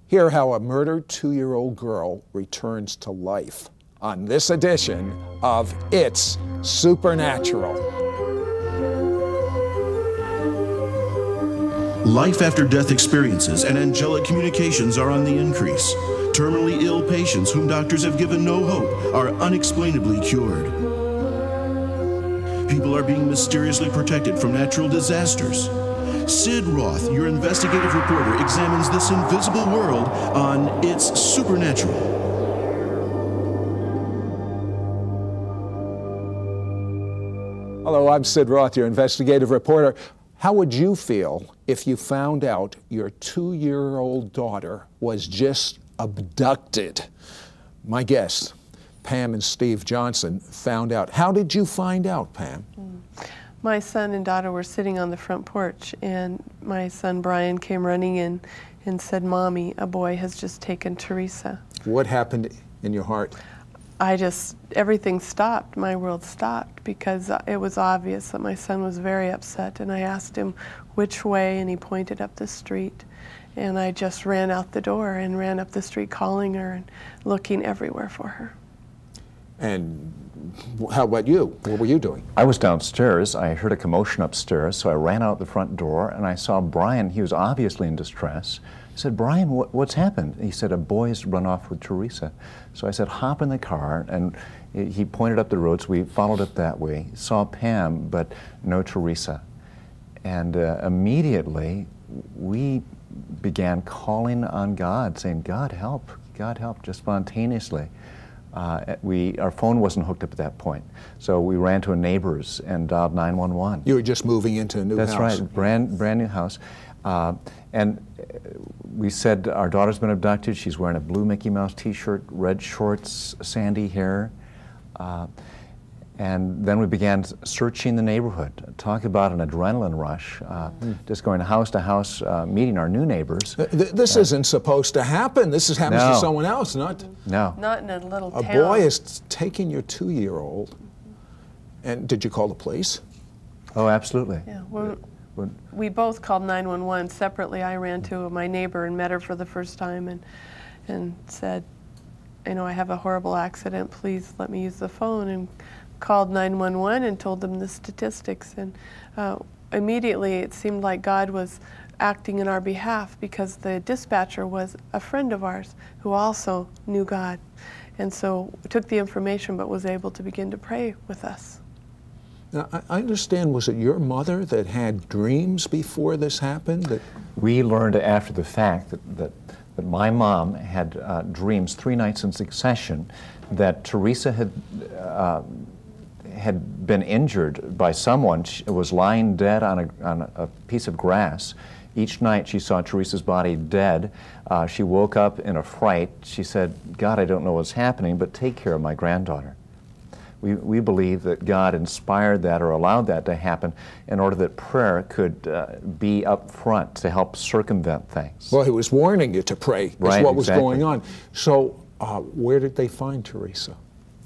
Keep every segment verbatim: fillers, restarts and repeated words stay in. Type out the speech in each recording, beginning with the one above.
Hear how a murdered two-year-old girl returns to life on this edition of It's Supernatural. Life after death experiences and angelic communications are on the increase. Terminally ill patients whom doctors have given no hope are unexplainably cured. People are being mysteriously protected from natural disasters. Sid Roth, your investigative reporter, examines this invisible world on It's Supernatural. Hello, I'm Sid Roth, your investigative reporter. How would you feel if you found out your two-year-old daughter was just abducted? My guests, Pam and Steve Johnson, found out. How did you find out, Pam? Mm. My son and daughter were sitting on the front porch, and my son Brian came running in and said, "Mommy, a boy has just taken Teresa." What happened in your heart? I just, everything stopped. My world stopped because it was obvious that my son was very upset, and I asked him which way, and he pointed up the street. And I just ran out the door and ran up the street calling her and looking everywhere for her. And how about you? What were you doing? I was downstairs. I heard a commotion upstairs, so I ran out the front door and I saw Brian. He was obviously in distress. I said, "Brian, what, what's happened?" He said, "A boy's run off with Teresa." So I said, "Hop in the car," and he pointed up the road, so we followed it that way. Saw Pam, but no Teresa. And uh, immediately we began calling on God, saying, "God, help, God, help," just spontaneously. Uh, we, our phone wasn't hooked up at that point, so we ran to a neighbor's and dialed nine one one. You were just moving into a new That's house. That's right, brand, brand new house. Uh, and we said, our daughter's been abducted. She's wearing a blue Mickey Mouse t-shirt, red shorts, sandy hair. Uh, and then we began searching the neighborhood. Talk about an adrenaline rush, uh, mm. just going house to house, uh, meeting our new neighbors. Th this uh, isn't supposed to happen. This is happens no. to someone else, not... No. Not in a little a town. A boy is taking your two-year-old. And did you call the police? Oh, absolutely. Yeah. When, when, we both called nine one one separately. I ran to my neighbor and met her for the first time and, and said, you know, "I have a horrible accident. Please let me use the phone." And called nine one one and told them the statistics, and uh, immediately it seemed like God was acting in our behalf because the dispatcher was a friend of ours who also knew God, and so took the information but was able to begin to pray with us. Now, I understand, was it your mother that had dreams before this happened? That we learned after the fact that, that, that my mom had uh, dreams three nights in succession that Teresa had uh, had been injured by someone. She was lying dead on a, on a piece of grass. Each night she saw Teresa's body dead. Uh, she woke up in a fright. She said, "God, I don't know what's happening, but take care of my granddaughter." We, we believe that God inspired that or allowed that to happen in order that prayer could uh, be up front to help circumvent things. Well, he was warning you to pray, is right, what was exactly. going on. So uh, where did they find Teresa?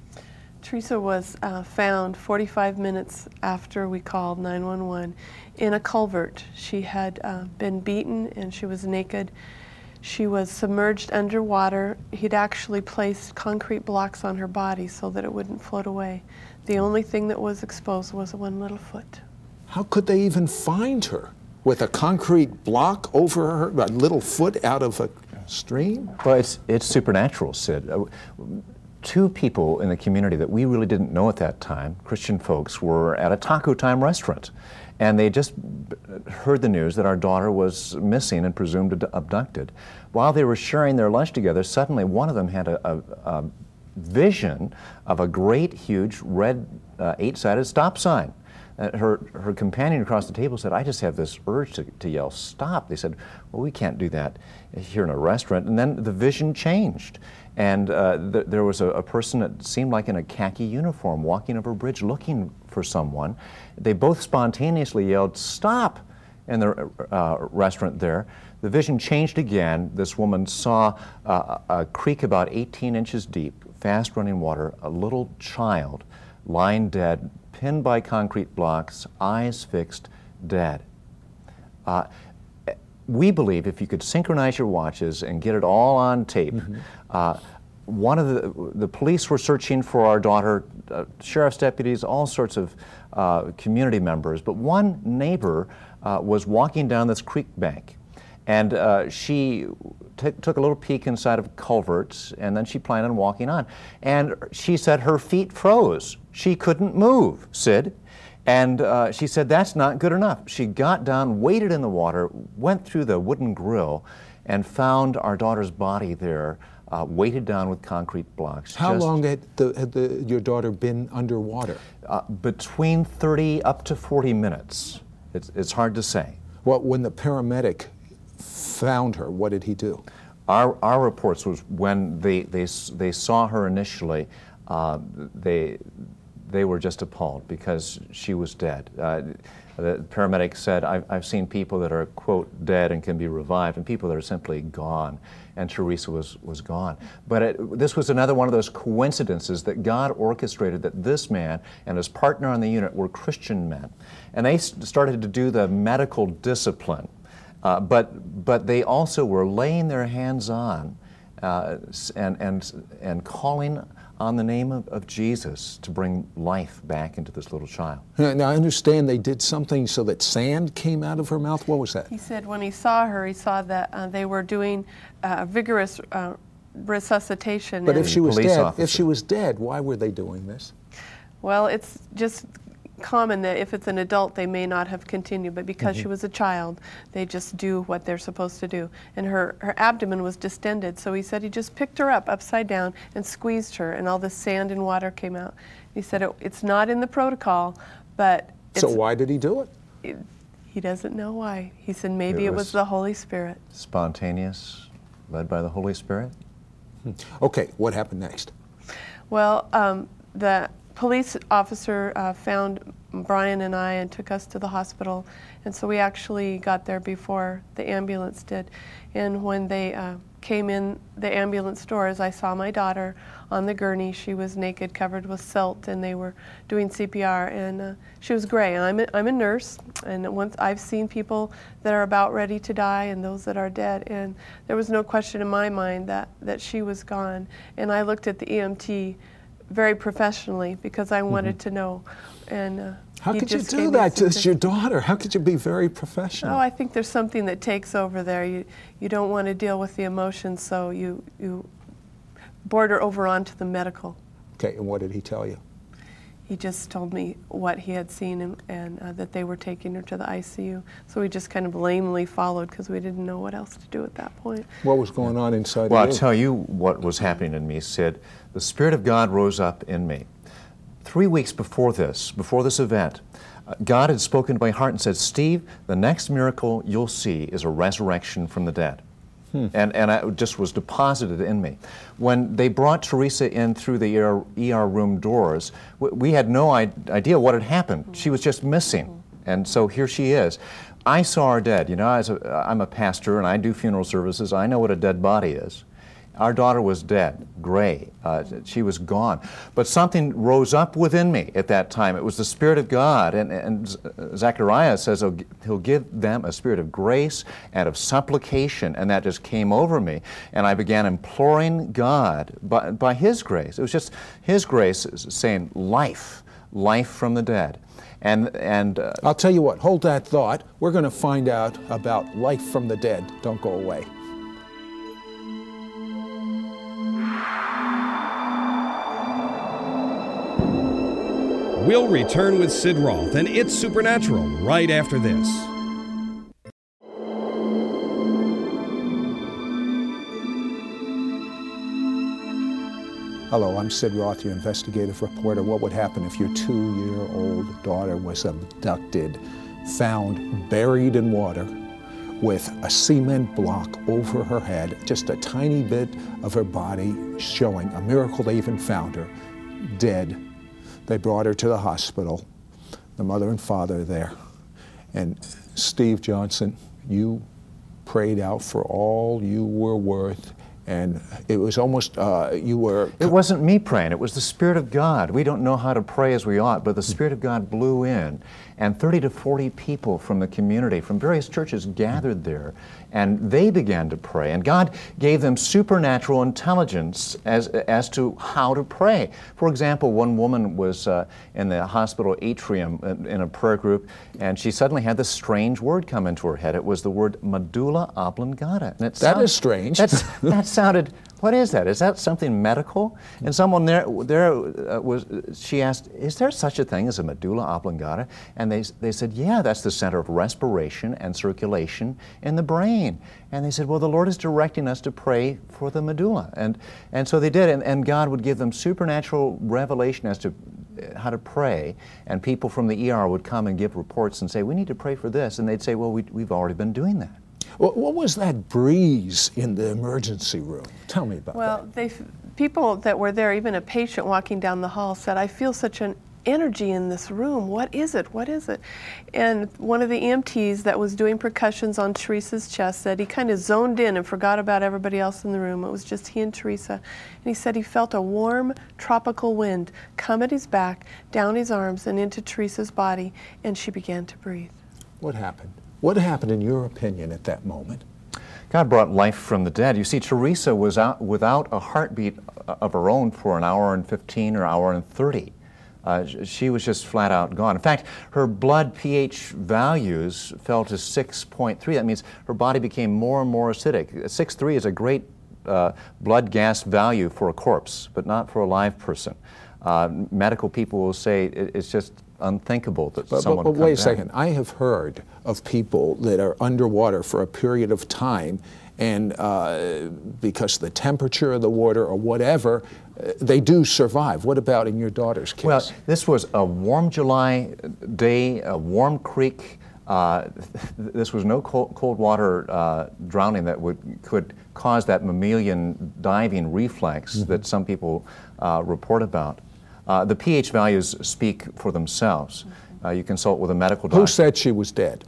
Teresa was uh, found forty-five minutes after we called nine one one in a culvert. She had uh, been beaten and she was naked. She was submerged underwater. He'd actually placed concrete blocks on her body so that it wouldn't float away. The only thing that was exposed was one little foot. How could they even find her? With a concrete block over her, a little foot out of a stream? Well, it's, it's supernatural, Sid. Uh, Two people in the community that we really didn't know at that time, Christian folks, were at a Taco Time restaurant. And they just heard the news that our daughter was missing and presumed abducted. While they were sharing their lunch together, suddenly one of them had a, a, a vision of a great, huge, red, uh, eight-sided stop sign. Uh, her, her companion across the table said, "I just have this urge to, to yell, 'Stop!'" They said, "Well, we can't do that here in a restaurant." And then the vision changed. And uh, th there was a, a person that seemed like in a khaki uniform walking over a bridge looking for someone. They both spontaneously yelled, "Stop!" in the uh, restaurant there. The vision changed again. This woman saw uh, a creek about eighteen inches deep, fast running water, a little child lying dead, pinned by concrete blocks, eyes fixed, dead. Uh, we believe if you could synchronize your watches and get it all on tape, mm-hmm. uh, one of the, the police were searching for our daughter, uh, sheriff's deputies, all sorts of uh, community members, but one neighbor uh, was walking down this creek bank, and uh, she t took a little peek inside of culverts, and then she planned on walking on. And she said her feet froze. She couldn't move, Sid. And uh, she said, that's not good enough. She got down, waded in the water, went through the wooden grill, and found our daughter's body there, uh, weighted down with concrete blocks. How Just, long had, the, had the, your daughter been underwater? Uh, between thirty up to forty minutes. It's, it's hard to say. Well, when the paramedic found her, what did he do? Our, our reports was when they, they, they saw her initially, uh, they, they were just appalled because she was dead. Uh, the paramedic said, I've, I've seen people that are, quote, dead and can be revived, and people that are simply gone. And Teresa was, was gone. But it, this was another one of those coincidences that God orchestrated, that this man and his partner on the unit were Christian men. And they started to do the medical discipline. Uh, but, but they also were laying their hands on uh, and, and, and calling on the name of, of Jesus to bring life back into this little child. Now, I understand they did something so that sand came out of her mouth. What was that? He said when he saw her, he saw that uh, they were doing uh, vigorous uh, resuscitation. But if she was dead, officer. if she was dead, why were they doing this? Well, it's just common that if it's an adult, they may not have continued, but because mm-hmm. she was a child, they just do what they're supposed to do. And her, her abdomen was distended, so he said he just picked her up upside down and squeezed her, and all the sand and water came out. He said it, it's not in the protocol, but it's, so why did he do it? it? He doesn't know why. He said maybe it, it was, was the Holy Spirit. Spontaneous, led by the Holy Spirit? Hmm. Okay, what happened next? Well, um, the police officer uh, found Brian and I and took us to the hospital, and so we actually got there before the ambulance did. And when they uh, came in the ambulance doors, I saw my daughter on the gurney. She was naked, covered with silt, and they were doing C P R, and uh, she was gray. And I'm a, I'm a nurse, and once I've seen people that are about ready to die and those that are dead, and there was no question in my mind that, that she was gone. And I looked at the E M T very professionally because I wanted mm-hmm. to know. And uh, how could you do that? It's your daughter. How could you be very professional? Oh, I think there's something that takes over there. You you don't want to deal with the emotions, so you you border over onto the medical. Okay, and what did he tell you? He just told me what he had seen and, and uh, that they were taking her to the I C U. So we just kind of lamely followed because we didn't know what else to do at that point. What was going on inside Well, of you? I'll tell you what was happening in me, Sid. The Spirit of God rose up in me. Three weeks before this, before this event, uh, God had spoken to my heart and said, Steve, the next miracle you'll see is a resurrection from the dead. Hmm. And, and I, it just was deposited in me. When they brought Teresa in through the E R, E R room doors, we, we had no idea what had happened. Mm-hmm. She was just missing. Mm-hmm. And so here she is. I saw her dead. You know, as a, I'm a pastor and I do funeral services. I know what a dead body is. Our daughter was dead, gray. Uh, she was gone. But something rose up within me at that time. It was the Spirit of God. And, and Zechariah says he'll, he'll give them a spirit of grace and of supplication. And that just came over me. And I began imploring God by, by His grace. It was just His grace saying life, life from the dead. And, and uh, I'll tell you what, hold that thought. We're going to find out about life from the dead. Don't go away. We'll return with Sid Roth and It's Supernatural right after this. Hello, I'm Sid Roth, your investigative reporter. What would happen if your two-year-old daughter was abducted, found buried in water, with a cement block over her head, just a tiny bit of her body showing a miracle they even found her, dead. They brought her to the hospital, the mother and father there. And Steve Johnson, you prayed out for all you were worth. And it was almost, uh, you were... It wasn't me praying, it was the Spirit of God. We don't know how to pray as we ought, but the Spirit of God blew in. and thirty to forty people from the community, from various churches, gathered there, and they began to pray. And God gave them supernatural intelligence as, as to how to pray. For example, one woman was uh, in the hospital atrium in, in a prayer group, and she suddenly had this strange word come into her head. It was the word medulla oblongata. And it That sound, is strange. That's, that sounded, what is that? Is that something medical? And someone there, there uh, was, she asked, is there such a thing as a medulla oblongata? And they, they said, yeah, that's the center of respiration and circulation in the brain. And they said, well, the Lord is directing us to pray for the medulla. And, and so they did, and, and God would give them supernatural revelation as to how to pray, and people from the E R would come and give reports and say, we need to pray for this, and they'd say, well, we, we've already been doing that. What, what was that breeze in the emergency room? Tell me about Well, that. they, people that were there, even a patient walking down the hall said, I feel such an energy in this room. What is it? What is it? And one of the E M Ts that was doing percussions on Teresa's chest said he kind of zoned in and forgot about everybody else in the room. It was just he and Teresa. And he said he felt a warm tropical wind come at his back, down his arms, and into Teresa's body, and she began to breathe. What happened? What happened in your opinion at that moment? God brought life from the dead. You see, Teresa was out without a heartbeat of her own for an hour and fifteen or hour and thirty. Uh, she was just flat out gone. In fact, her blood pH values fell to six point three. That means her body became more and more acidic. six point three is a great uh, blood gas value for a corpse, but not for a live person. Uh, medical people will say it, it's just unthinkable that But, someone but, but wait a comes second. out. I have heard of people that are underwater for a period of time, and uh, because the temperature of the water or whatever, uh, they do survive. What about in your daughter's case? Well, this was a warm July day, a warm creek. Uh, this was no cold, cold water uh, drowning that would could cause that mammalian diving reflex mm-hmm. that some people uh, report about. Uh, the pH values speak for themselves. Uh, you consult with a medical doctor. Who said she was dead?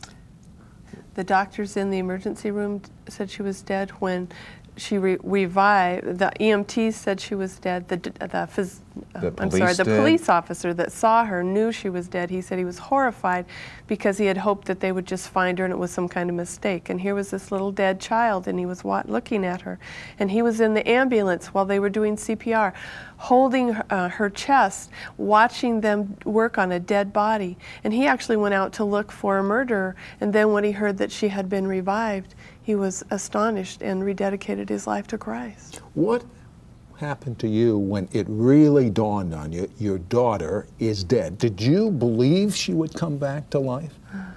The doctors in the emergency room said she was dead. When she re revived, the E M Ts said she was dead. The, the, phys the I'm sorry, the did. police officer that saw her knew she was dead. He said he was horrified because he had hoped that they would just find her and it was some kind of mistake. And here was this little dead child, and he was wa looking at her. And he was in the ambulance while they were doing C P R, holding uh, her chest, watching them work on a dead body. And he actually went out to look for a murderer. And then when he heard that she had been revived, he was astonished and rededicated his life to Christ. What happened to you when it really dawned on you your daughter is dead? Did you believe she would come back to life?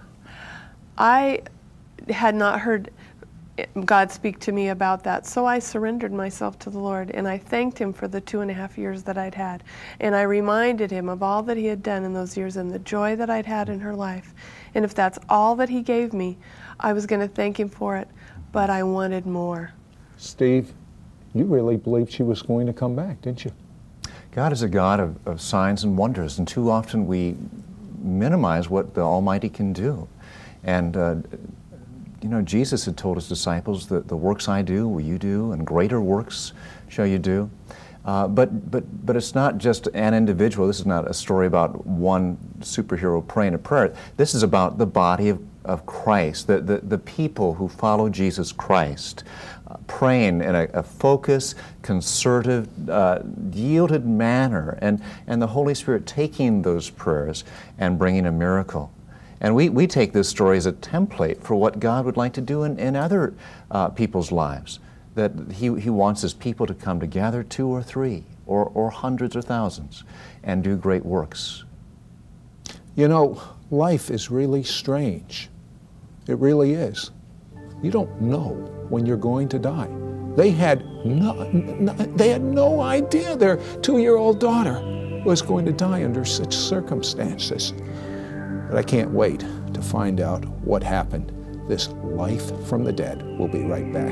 I had not heard God speak to me about that, so I surrendered myself to the Lord, and I thanked Him for the two and a half years that I'd had, and I reminded Him of all that He had done in those years and the joy that I'd had in her life. And if that's all that He gave me, I was going to thank Him for it, but I wanted more. Steve, you really believed she was going to come back, didn't you? God is a God of, of signs and wonders, and too often we minimize what the Almighty can do. And uh, you know, Jesus had told His disciples that the works I do will you do, and greater works shall you do. Uh, but, but, but it's not just an individual. This is not a story about one superhero praying a prayer. This is about the body of, of Christ, the, the, the people who follow Jesus Christ, uh, praying in a, a focused, concerted, uh, yielded manner, and, and the Holy Spirit taking those prayers and bringing a miracle. And we, we take this story as a template for what God would like to do in, in other uh, people's lives. That he, he wants His people to come together, two or three, or, or hundreds or thousands, and do great works. You know, life is really strange. It really is. You don't know when you're going to die. They had no, no, they had no idea their two-year-old daughter was going to die under such circumstances. But I can't wait to find out what happened. This Life from the Dead. We'll be right back.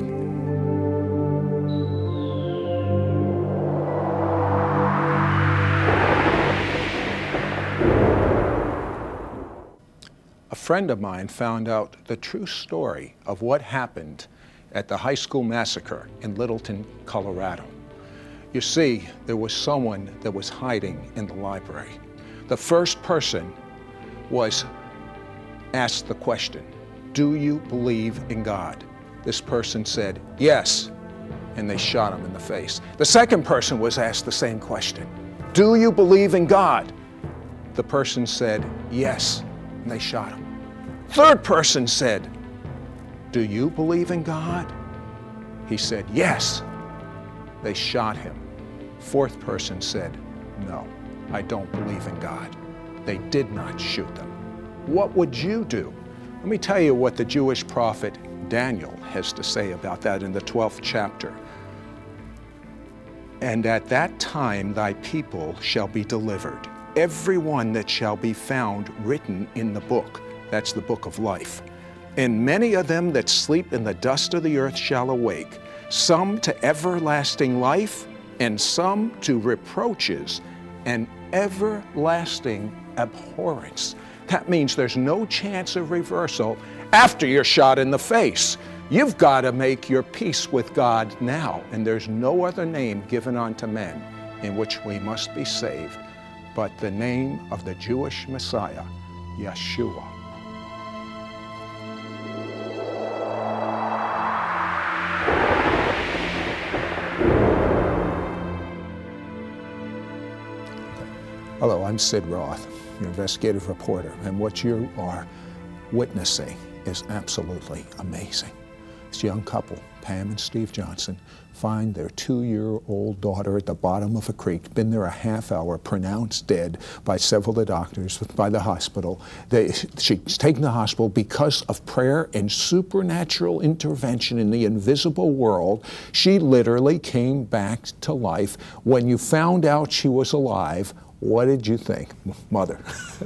A friend of mine found out the true story of what happened at the high school massacre in Littleton, Colorado. You see, there was someone that was hiding in the library. The first person was asked the question, do you believe in God? This person said, yes, and they shot him in the face. The second person was asked the same question, do you believe in God? The person said, yes, and they shot him. Third person said, do you believe in God? He said, yes. They shot him. Fourth person said, no, I don't believe in God. They did not shoot them. What would you do? Let me tell you what the Jewish prophet Daniel has to say about that in the twelfth chapter. And at that time thy people shall be delivered, every one that shall be found written in the book. That's the book of life. And many of them that sleep in the dust of the earth shall awake, some to everlasting life, and some to reproaches and everlasting abhorrence. That means there's no chance of reversal after you're shot in the face. You've got to make your peace with God now, and there's no other name given unto men in which we must be saved but the name of the Jewish Messiah, Yeshua. Hello, I'm Sid Roth, your investigative reporter, and what you are witnessing is absolutely amazing. This young couple, Pam and Steve Johnson, find their two-year-old daughter at the bottom of a creek, been there a half hour, pronounced dead by several of the doctors, by the hospital. They, she's taken to the hospital because of prayer and supernatural intervention in the invisible world. She literally came back to life. When you found out she was alive, what did you think, Mother?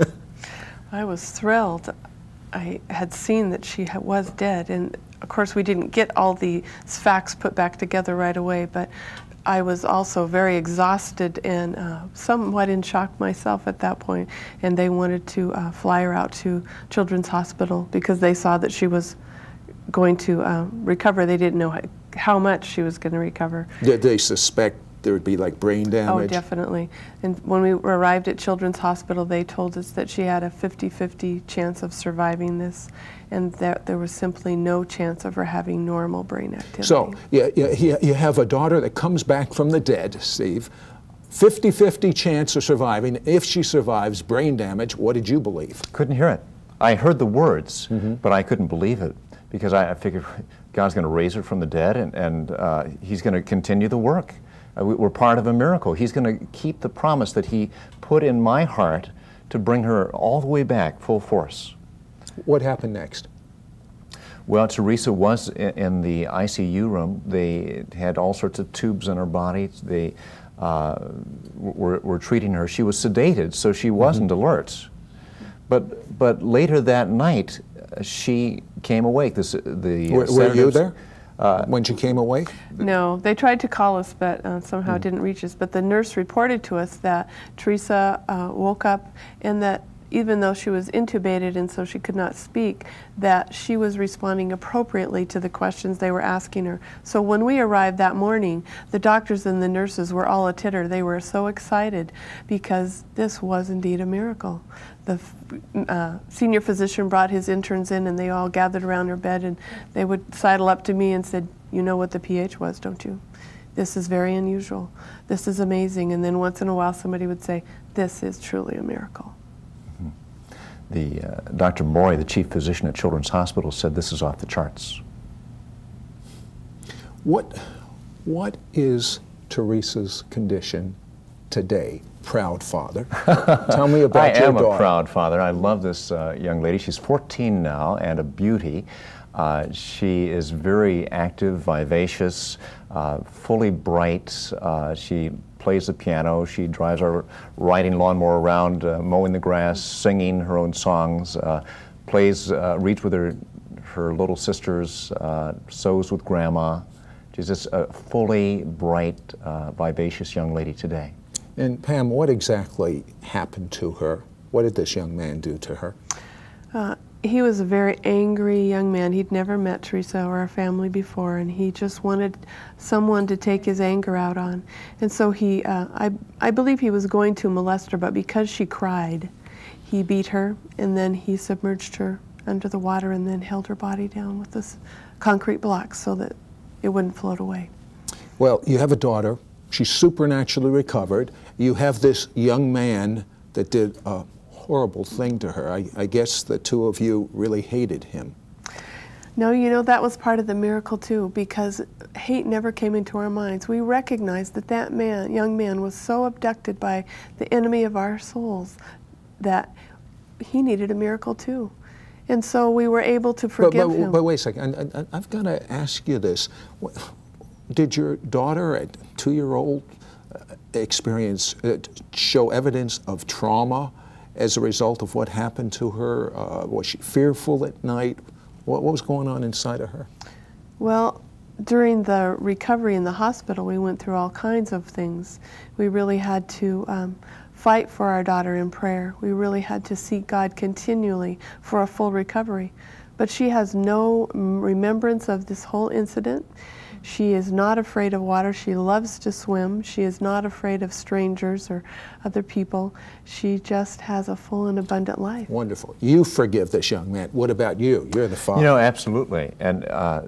I was thrilled. I had seen that she was dead, and of course we didn't get all the facts put back together right away, but I was also very exhausted and uh, somewhat in shock myself at that point, and they wanted to uh, fly her out to Children's Hospital because they saw that she was going to uh, recover. They didn't know how much she was going to recover. Did they suspect there would be like brain damage? Oh, definitely. And when we arrived at Children's Hospital, they told us that she had a fifty fifty chance of surviving this, and that there was simply no chance of her having normal brain activity. So yeah, yeah, you have a daughter that comes back from the dead, Steve, fifty fifty chance of surviving. If she survives brain damage, what did you believe? Couldn't hear it. I heard the words, mm-hmm. but I couldn't believe it because I, I figured God's going to raise her from the dead, and, and uh, He's going to continue the work. Uh, we, we're part of a miracle. He's going to keep the promise that He put in my heart to bring her all the way back, full force. What happened next? Well, Teresa was in, in the I C U room. They had all sorts of tubes in her body. They uh, were, were treating her. She was sedated, so she wasn't mm-hmm. alert. But but later that night, uh, she came awake. This, the were, were you there uh, when she came awake? No, they tried to call us, but uh, somehow mm. didn't reach us. But the nurse reported to us that Teresa uh, woke up, and that even though she was intubated and so she could not speak, that she was responding appropriately to the questions they were asking her. So when we arrived that morning, the doctors and the nurses were all a titter. They were so excited because this was indeed a miracle. The uh, senior physician brought his interns in, and they all gathered around her bed, and they would sidle up to me and said, "You know what the pH was, don't you? This is very unusual. This is amazing." And then once in a while somebody would say, "This is truly a miracle." The, uh, Doctor Morey, the chief physician at Children's Hospital, said this is off the charts. What, what is Teresa's condition today, proud father? Tell me about I your am daughter. a proud father. I love this uh, young lady. She's fourteen now and a beauty. Uh, she is very active, vivacious, uh, fully bright. Uh, she plays the piano. She drives our riding lawnmower around, uh, mowing the grass, singing her own songs, uh, plays, uh, reads with her, her little sisters, uh, sews with grandma. She's just a fully bright, uh, vivacious young lady today. And Pam, what exactly happened to her? What did this young man do to her? Uh, he was a very angry young man. He'd never met Teresa or our family before, and he just wanted someone to take his anger out on. And so he, uh, I, I believe he was going to molest her, but because she cried, he beat her, and then he submerged her under the water and then held her body down with this concrete block so that it wouldn't float away. Well, you have a daughter. She's supernaturally recovered. You have this young man that did a horrible thing to her. I, I guess the two of you really hated him. No, you know, that was part of the miracle too, because hate never came into our minds. We recognized that that man, young man, was so abducted by the enemy of our souls that he needed a miracle too. And so we were able to forgive but, but, him. But wait a second, I, I, I've got to ask you this. Did your daughter, a two-year-old, uh, experience, uh, show evidence of trauma as a result of what happened to her? Uh, was she fearful at night? What, what was going on inside of her? Well, during the recovery in the hospital, we went through all kinds of things. We really had to um, fight for our daughter in prayer. We really had to seek God continually for a full recovery. But she has no remembrance of this whole incident. She is not afraid of water. She loves to swim. She is not afraid of strangers or other people. She just has a full and abundant life. Wonderful. You forgive this young man. What about you? You're the father. You know, absolutely. And uh,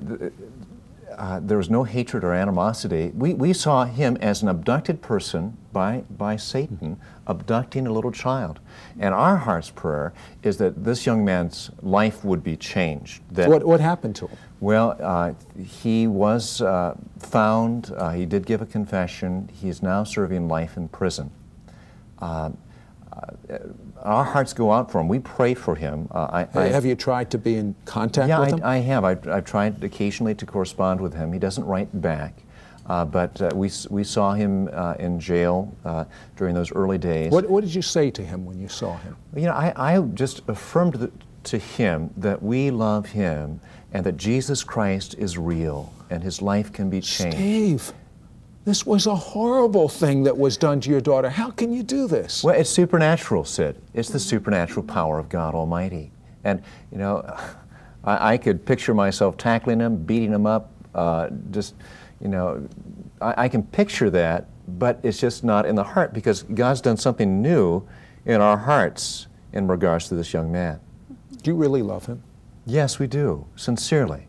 uh, there was no hatred or animosity. We, we saw him as an abducted person by, by Satan, abducting a little child. And our heart's prayer is that this young man's life would be changed. That, what, what happened to him? Well, uh, he was uh, found, uh, he did give a confession. He is now serving life in prison. Uh, uh, our hearts go out for him. We pray for him. Uh, I, I, have you tried to be in contact yeah, with I, him? I have. I, I've tried occasionally to correspond with him. He doesn't write back. Uh, but uh, we, we saw him uh, in jail uh, during those early days. What, what did you say to him when you saw him? You know, I, I just affirmed the, to him that we love him and that Jesus Christ is real and his life can be changed. Steve, this was a horrible thing that was done to your daughter. How can you do this? Well, it's supernatural, Sid. It's the supernatural power of God Almighty. And, you know, I, I could picture myself tackling him, beating him up, uh, just, you know, I, I can picture that, but it's just not in the heart because God's done something new in our hearts in regards to this young man. Do you really love him? Yes, we do, sincerely.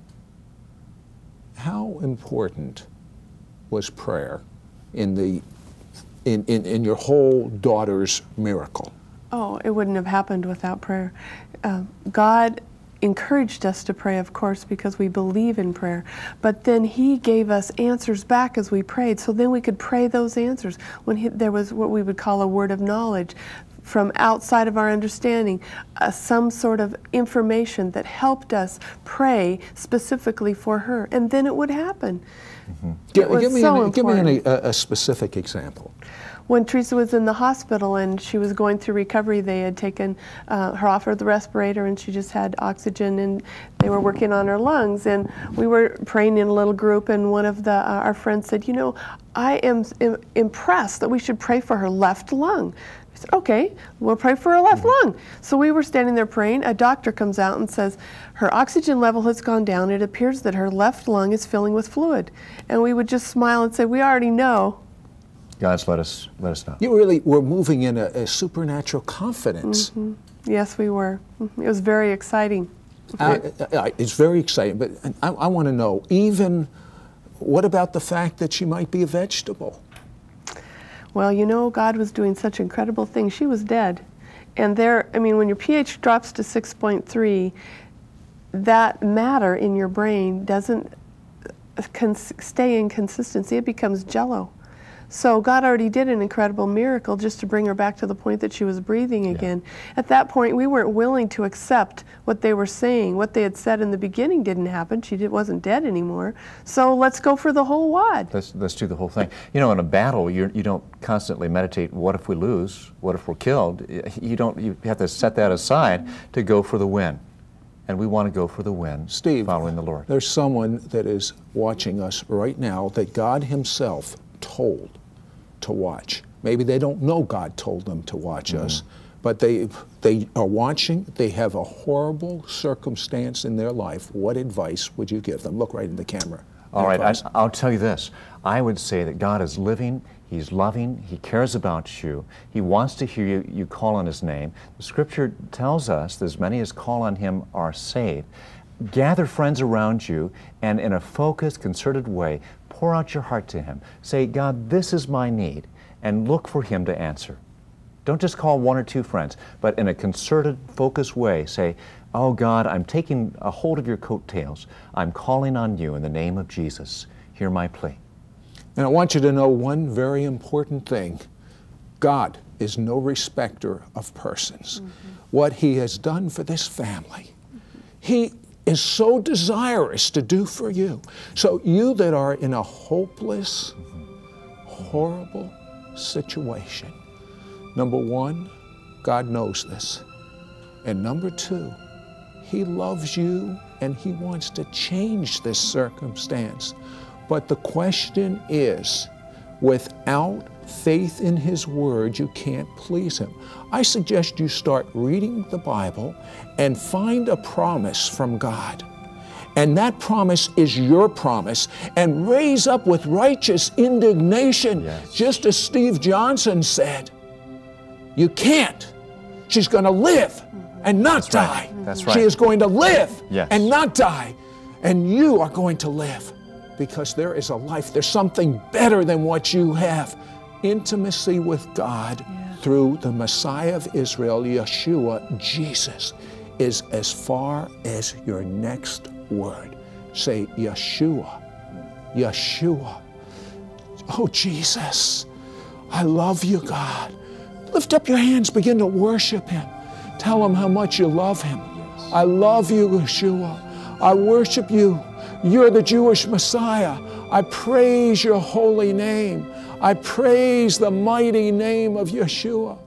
How important was prayer in, the, in, in, in your whole daughter's miracle? Oh, it wouldn't have happened without prayer. Uh, God encouraged us to pray, of course, because we believe in prayer. But then He gave us answers back as we prayed, so then we could pray those answers. When he, there was what we would call a word of knowledge from outside of our understanding, uh, some sort of information that helped us pray specifically for her, and then it would happen. Mm-hmm. Give, give me, so an, give me an, a, a specific example. When Teresa was in the hospital and she was going through recovery, they had taken uh, her off of the respirator and she just had oxygen, and they were working on her lungs. And we were praying in a little group, and one of the, uh, our friends said, you know, I am im impressed that we should pray for her left lung. I said, okay, we'll pray for her left Mm-hmm. lung. So we were standing there praying. A doctor comes out and says, her oxygen level has gone down. It appears that her left lung is filling with fluid. And we would just smile and say, we already know. God's let us, let us know. You really were moving in a, a supernatural confidence. Mm-hmm. Yes, we were. Mm-hmm. It was very exciting. Uh, uh, it's very exciting, but I, I want to know, even, what about the fact that she might be a vegetable? Well, you know, God was doing such incredible things. She was dead. And there, I mean, when your pH drops to six point three, that matter in your brain doesn't cons stay in consistency. It becomes jello. So God already did an incredible miracle just to bring her back to the point that she was breathing again. Yeah. At that point, we weren't willing to accept what they were saying. What they had said in the beginning didn't happen. She did, wasn't dead anymore. So let's go for the whole wad. Let's, let's do the whole thing. You know, in a battle, you're, you don't constantly meditate, what if we lose? What if we're killed? You don't. You have to set that aside to go for the win. And we want to go for the win, Steve, following the Lord. There's someone that is watching us right now that God Himself told to watch. Maybe they don't know God told them to watch mm-hmm. us, but they they are watching. They have a horrible circumstance in their life. What advice would you give them? Look right in the camera. All right, I, I'll tell you this. I would say that God is living. He's loving. He cares about you. He wants to hear you, you call on His name. The Scripture tells us that as many as call on Him are saved. Gather friends around you and in a focused, concerted way, pour out your heart to Him. Say, God, this is my need, and look for Him to answer. Don't just call one or two friends, but in a concerted, focused way, say, oh God, I'm taking a hold of your coattails. I'm calling on you in the name of Jesus. Hear my plea. And I want you to know one very important thing. God is no respecter of persons. Mm-hmm. What He has done for this family, He is so desirous to do for you. So you that are in a hopeless, horrible situation, number one, God knows this. And number two, He loves you and He wants to change this circumstance. But the question is, without faith in His Word, you can't please Him. I suggest you start reading the Bible and find a promise from God. And that promise is your promise. And raise up with righteous indignation, yes. Just as Steve Johnson said, you can't. She's going to live and not That's die. Right. That's right. She is going to live yes. and not die. And you are going to live because there is a life. There's something better than what you have. Intimacy with God yeah. through the Messiah of Israel, Yeshua, Jesus, is as far as your next word. Say, Yeshua, Yeshua. Oh, Jesus, I love you, God. Lift up your hands, begin to worship Him. Tell Him how much you love Him. I love you, Yeshua. I worship you. You're the Jewish Messiah. I praise your holy name. I praise the mighty name of Yeshua.